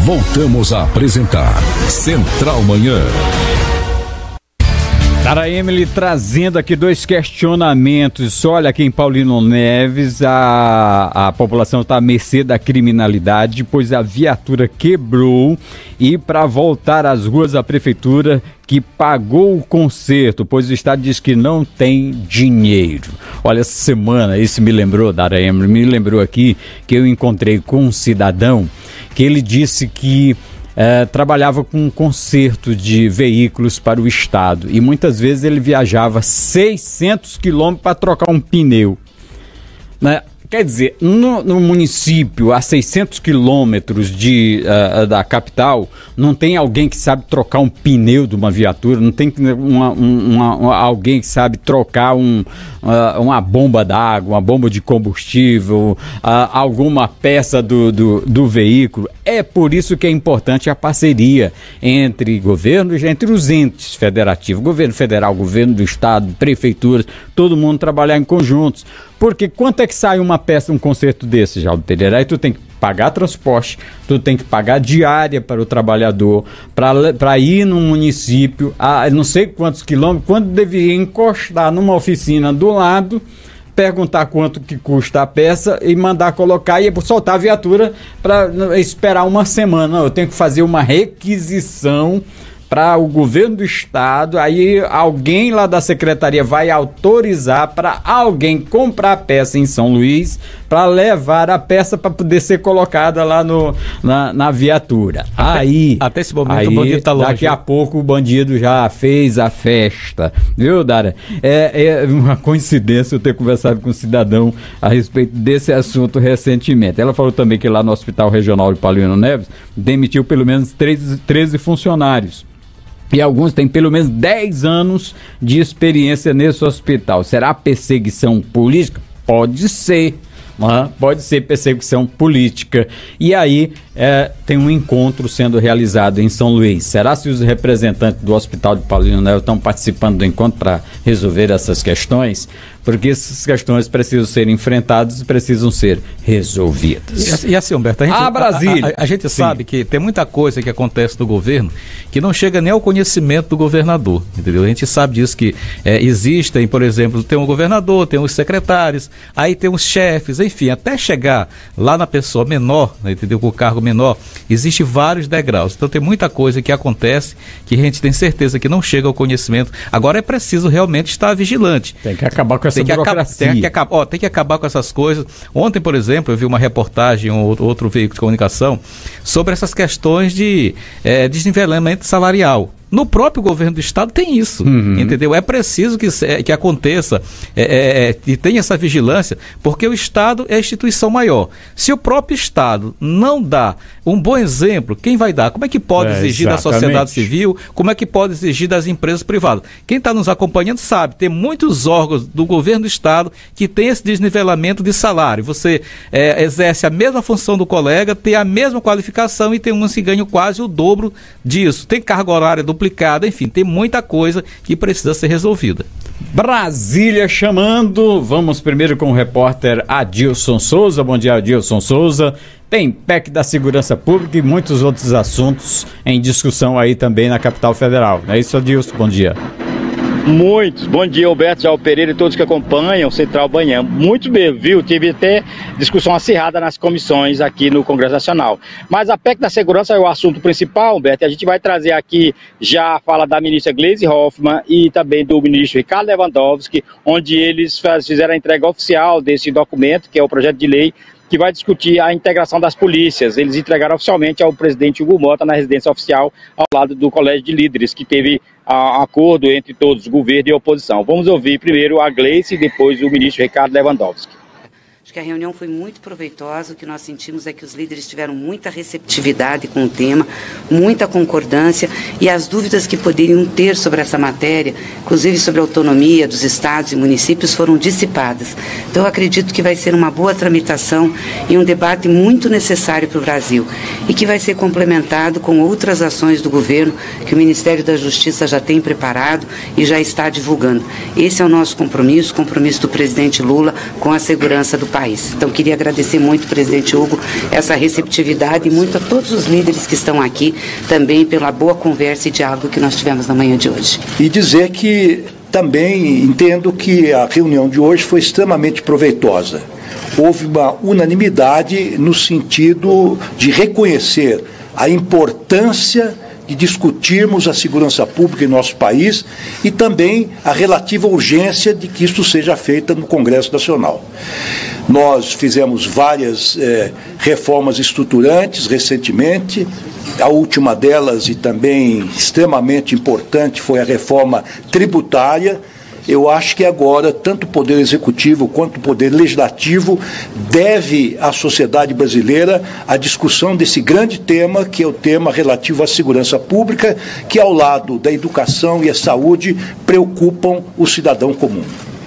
Voltamos a apresentar Central Manhã. Cara, Emily trazendo aqui dois questionamentos. Olha, aqui em Paulino Neves, a população está à mercê da criminalidade, pois a viatura quebrou e para voltar às ruas a prefeitura que pagou o conserto, pois o estado diz que não tem dinheiro. Olha, essa semana, isso me lembrou, Dara Emily, me lembrou aqui que eu encontrei com um cidadão que ele disse que trabalhava com um conserto de veículos para o estado e muitas vezes ele viajava 600 quilômetros para trocar um pneu, né? Quer dizer, no município, a 600 quilômetros da capital, não tem alguém que sabe trocar um pneu de uma viatura, não tem alguém que sabe trocar uma bomba d'água, uma bomba de combustível, alguma peça do veículo. É por isso que é importante a parceria entre governos, entre os entes federativos, governo federal, governo do estado, prefeituras, todo mundo trabalhar em conjuntos. Porque quanto é que sai uma peça, um conserto desse, Jaldo Pereira? Aí tu tem que pagar transporte, tu tem que pagar diária para o trabalhador, para ir no município, a não sei quantos quilômetros, quando deveria encostar numa oficina do lado, perguntar quanto que custa a peça e mandar colocar e soltar a viatura para esperar uma semana. Não, eu tenho que fazer uma requisição para o governo do estado, aí alguém lá da secretaria vai autorizar para alguém comprar a peça em São Luís, para levar a peça para poder ser colocada lá na viatura. Até esse momento o bandido está longe. Daqui a pouco o bandido já fez a festa, viu, Dara? É uma coincidência eu ter conversado com um cidadão a respeito desse assunto recentemente. Ela falou também que lá no Hospital Regional de Paulino Neves demitiu pelo menos 13 funcionários. E alguns têm pelo menos 10 anos de experiência nesse hospital. Será perseguição política? Pode ser. Pode ser perseguição política. E aí tem um encontro sendo realizado em São Luís. Será se os representantes do Hospital de Paulino Neves estão participando do encontro para resolver essas questões? Porque essas questões precisam ser enfrentadas e precisam ser resolvidas. E assim, Humberto, a gente sabe que tem muita coisa que acontece no governo que não chega nem ao conhecimento do governador, entendeu? A gente sabe disso, que existem, por exemplo, tem um governador, tem os secretários, aí tem os chefes, enfim, até chegar lá na pessoa menor, né, entendeu? Com o cargo menor, existe vários degraus. Então tem muita coisa que acontece que a gente tem certeza que não chega ao conhecimento. Agora é preciso realmente estar vigilante. Tem que acabar com essa burocracia. Tem que acabar com essas coisas. Ontem, por exemplo, eu vi uma reportagem em outro veículo de comunicação sobre essas questões de desnivelamento salarial. No próprio governo do estado tem isso, entendeu? É preciso que aconteça e tenha essa vigilância, porque o estado é a instituição maior. Se o próprio estado não dá um bom exemplo, quem vai dar? Como é que pode exigir da sociedade civil? Como é que pode exigir das empresas privadas? Quem está nos acompanhando sabe, tem muitos órgãos do governo do estado que tem esse desnivelamento de salário. Você exerce a mesma função do colega, tem a mesma qualificação e tem um que ganha quase o dobro disso. Tem carga horária duplicada, enfim, tem muita coisa que precisa ser resolvida. Brasília chamando. Vamos primeiro com o repórter Adilson Souza. Bom dia, Adilson Souza. Tem PEC da Segurança Pública e muitos outros assuntos em discussão aí também na capital federal. Não é isso, Adilson? Bom dia. Muitos. Bom dia, Alberto, Jaldo Pereira e todos que acompanham o Central Manhã. Muito bem, viu? Tive até discussão acirrada nas comissões aqui no Congresso Nacional. Mas a PEC da Segurança é o assunto principal, Alberto, e a gente vai trazer aqui já a fala da ministra Gleisi Hoffmann e também do ministro Ricardo Lewandowski, onde eles fizeram a entrega oficial desse documento, que é o projeto de lei que vai discutir a integração das polícias. Eles entregaram oficialmente ao presidente Hugo Mota na residência oficial, ao lado do Colégio de Líderes, que teve acordo entre todos, governo e oposição. Vamos ouvir primeiro a Gleisi e depois o ministro Ricardo Lewandowski. Acho que a reunião foi muito proveitosa. O que nós sentimos é que os líderes tiveram muita receptividade com o tema, muita concordância, e as dúvidas que poderiam ter sobre essa matéria, inclusive sobre a autonomia dos estados e municípios, foram dissipadas. Então eu acredito que vai ser uma boa tramitação e um debate muito necessário para o Brasil, e que vai ser complementado com outras ações do governo que o Ministério da Justiça já tem preparado e já está divulgando. Esse é o nosso compromisso do presidente Lula, com a segurança do país. Então, queria agradecer muito, presidente Hugo, essa receptividade e muito a todos os líderes que estão aqui também pela boa conversa e diálogo que nós tivemos na manhã de hoje. E dizer que também entendo que a reunião de hoje foi extremamente proveitosa. Houve uma unanimidade no sentido de reconhecer a importância de discutirmos a segurança pública em nosso país e também a relativa urgência de que isso seja feito no Congresso Nacional. Nós fizemos várias reformas estruturantes recentemente. A última delas, e também extremamente importante, foi a reforma tributária. Eu acho que agora, tanto o Poder Executivo quanto o Poder Legislativo deve à sociedade brasileira a discussão desse grande tema, que é o tema relativo à segurança pública, que ao lado da educação e a saúde preocupam o cidadão comum.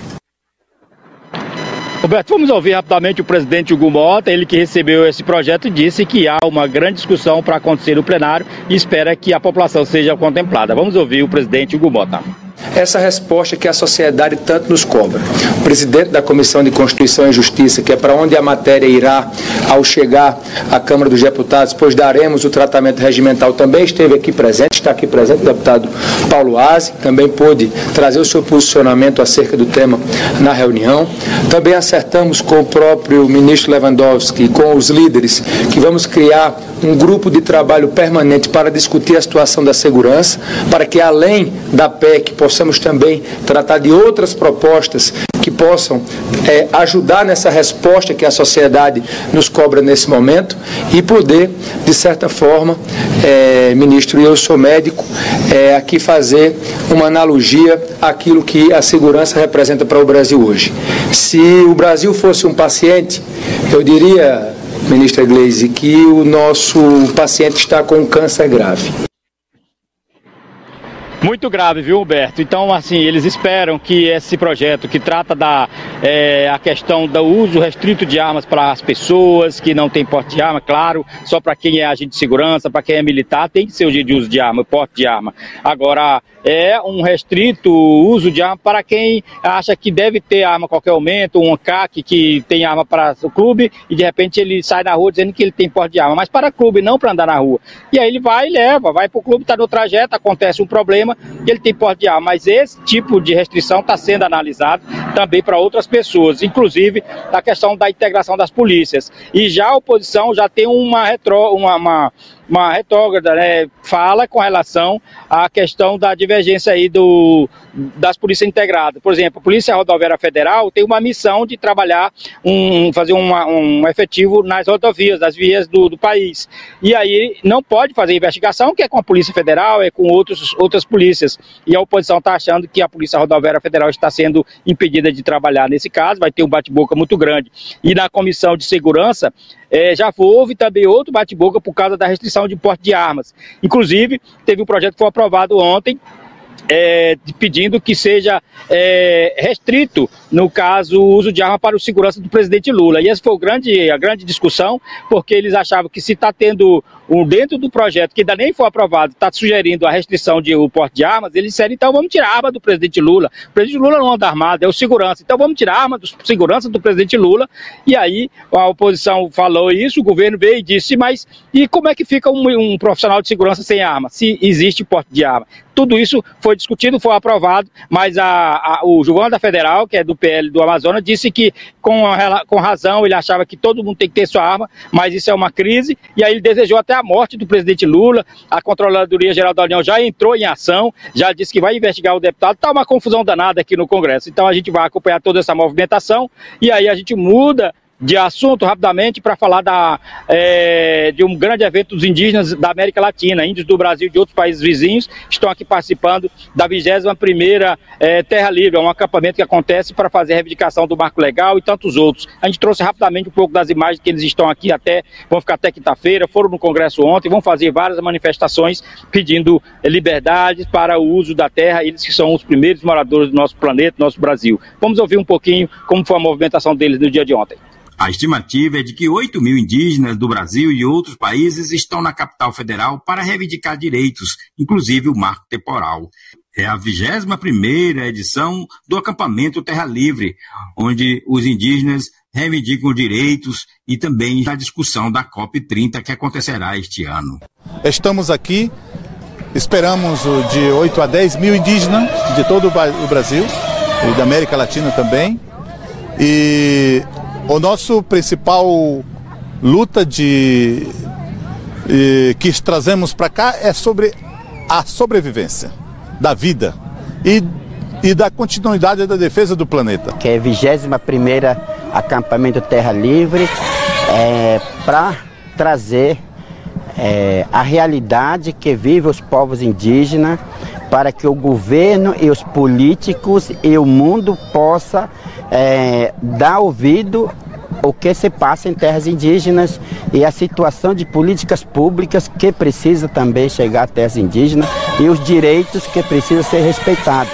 Roberto, vamos ouvir rapidamente o presidente Hugo Mota, ele que recebeu esse projeto e disse que há uma grande discussão para acontecer no plenário e espera que a população seja contemplada. Vamos ouvir o presidente Hugo Mota. Essa resposta que a sociedade tanto nos cobra. O presidente da Comissão de Constituição e Justiça, que é para onde a matéria irá ao chegar à Câmara dos Deputados, pois daremos o tratamento regimental, também esteve aqui presente, está aqui presente o deputado Paulo Aze, também pôde trazer o seu posicionamento acerca do tema na reunião. Também acertamos com o próprio ministro Lewandowski, com os líderes, que vamos criar um grupo de trabalho permanente para discutir a situação da segurança, para que além da PEC possamos também tratar de outras propostas que possam ajudar nessa resposta que a sociedade nos cobra nesse momento e poder, de certa forma, ministro, e eu sou médico, aqui fazer uma analogia àquilo que a segurança representa para o Brasil hoje. Se o Brasil fosse um paciente, eu diria, ministra Gleisi, que o nosso paciente está com um câncer grave. Muito grave, viu, Roberto? Então, assim, eles esperam que esse projeto que trata a questão do uso restrito de armas para as pessoas que não têm porte de arma, claro, só para quem é agente de segurança, para quem é militar, tem que ser o de uso de arma, porte de arma. Agora, é um restrito uso de arma para quem acha que deve ter arma a qualquer momento, um CAC que tem arma para o clube e de repente ele sai na rua dizendo que ele tem porte de arma, mas para clube, não para andar na rua. E aí ele vai e leva, vai para o clube, está no trajeto, acontece um problema e ele tem porte de arma, mas esse tipo de restrição está sendo analisado também para outras pessoas, inclusive a questão da integração das polícias. E já a oposição já tem uma retrógrada, né, fala com relação à questão da divergência aí das polícias integradas. Por exemplo, a Polícia Rodoviária Federal tem uma missão de trabalhar, fazer um efetivo nas rodovias, nas vias do país. E aí não pode fazer investigação, que é com a Polícia Federal, é com outras polícias. E a oposição está achando que a Polícia Rodoviária Federal está sendo impedida de trabalhar nesse caso, vai ter um bate-boca muito grande. E na Comissão de Segurança, já houve também outro bate-boca por causa da restrição de porte de armas. Inclusive, teve um projeto que foi aprovado ontem, pedindo que seja restrito, no caso, o uso de arma para o segurança do presidente Lula. E essa foi a grande discussão, porque eles achavam que se está tendo dentro do projeto, que ainda nem foi aprovado, está sugerindo a restrição de o porte de armas, eles disseram, então vamos tirar a arma do presidente Lula. O presidente Lula não anda armado, é o segurança. Então vamos tirar a arma do segurança do presidente Lula. E aí a oposição falou isso, o governo veio e disse, mas e como é que fica um profissional de segurança sem arma, se existe porte de arma? Tudo isso foi discutido, foi aprovado, mas o João da Federal, que é do PL do Amazonas, disse que com razão ele achava que todo mundo tem que ter sua arma, mas isso é uma crise, e aí ele desejou até a morte do presidente Lula. A Controladoria Geral da União já entrou em ação, já disse que vai investigar o deputado. Está uma confusão danada aqui no Congresso, então a gente vai acompanhar toda essa movimentação, e aí a gente muda de assunto rapidamente para falar de um grande evento dos indígenas da América Latina. Índios do Brasil e de outros países vizinhos estão aqui participando da 21ª Terra Livre, um acampamento que acontece para fazer a reivindicação do marco legal e tantos outros. A gente trouxe rapidamente um pouco das imagens que eles estão aqui vão ficar até quinta-feira, foram no Congresso ontem, vão fazer várias manifestações pedindo liberdade para o uso da terra, eles que são os primeiros moradores do nosso planeta, do nosso Brasil. Vamos ouvir um pouquinho como foi a movimentação deles no dia de ontem. A estimativa é de que 8 mil indígenas do Brasil e outros países estão na capital federal para reivindicar direitos, inclusive o marco temporal. É a 21ª edição do acampamento Terra Livre, onde os indígenas reivindicam direitos e também a discussão da COP30 que acontecerá este ano. Estamos aqui, esperamos de 8 a 10 mil indígenas de todo o Brasil e da América Latina também. E o nosso principal luta que trazemos para cá é sobre a sobrevivência da vida e da continuidade da defesa do planeta. Que é 21ª acampamento Terra Livre, para trazer a realidade que vivem os povos indígenas, para que o governo e os políticos e o mundo possa dar ouvido o que se passa em terras indígenas e a situação de políticas públicas que precisa também chegar a terras indígenas e os direitos que precisam ser respeitados.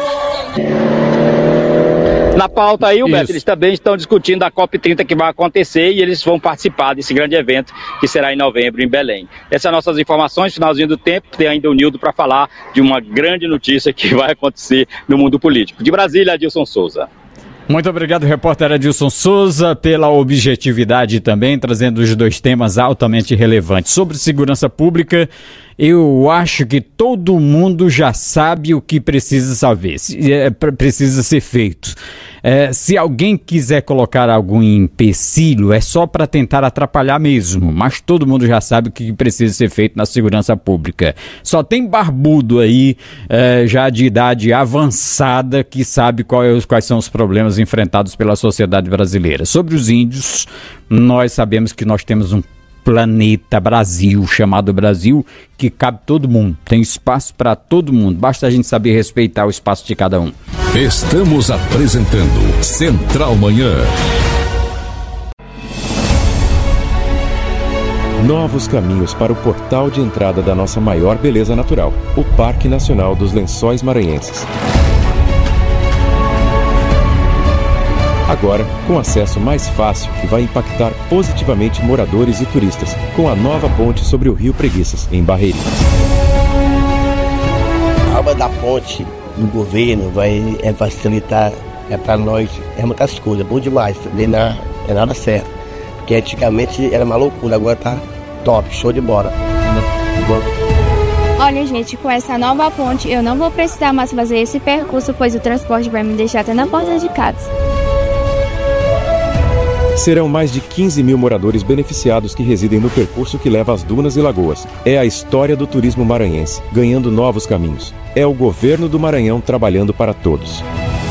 Na pauta aí, Humberto, eles também estão discutindo a COP30 que vai acontecer e eles vão participar desse grande evento que será em novembro em Belém. Essas são nossas informações, finalzinho do tempo, tem ainda o Nildo para falar de uma grande notícia que vai acontecer no mundo político. De Brasília, Adilson Souza. Muito obrigado, repórter Adilson Souza, pela objetividade também, trazendo os dois temas altamente relevantes. Sobre segurança pública, eu acho que todo mundo já sabe o que precisa precisa ser feito. Se alguém quiser colocar algum empecilho, é só para tentar atrapalhar mesmo, mas todo mundo já sabe o que precisa ser feito na segurança pública. Só tem barbudo aí, já de idade avançada, que sabe quais são os problemas enfrentados pela sociedade brasileira. Sobre os índios, nós sabemos que nós temos um planeta Brasil, chamado Brasil, que cabe todo mundo, tem espaço para todo mundo, basta a gente saber respeitar o espaço de cada um. Estamos apresentando Central Manhã. Novos caminhos para o portal de entrada da nossa maior beleza natural, o Parque Nacional dos Lençóis Maranhenses. Agora, com acesso mais fácil, que vai impactar positivamente moradores e turistas, com a nova ponte sobre o Rio Preguiças, em Barreirinhas. A obra da ponte do governo vai facilitar para nós muitas coisas, bom demais, é nada certo. Porque antigamente era uma loucura, agora tá top, show de bola. Olha, gente, com essa nova ponte eu não vou precisar mais fazer esse percurso, pois o transporte vai me deixar até na porta de casa. Serão mais de 15 mil moradores beneficiados que residem no percurso que leva às dunas e lagoas. É a história do turismo maranhense, ganhando novos caminhos. É o governo do Maranhão trabalhando para todos.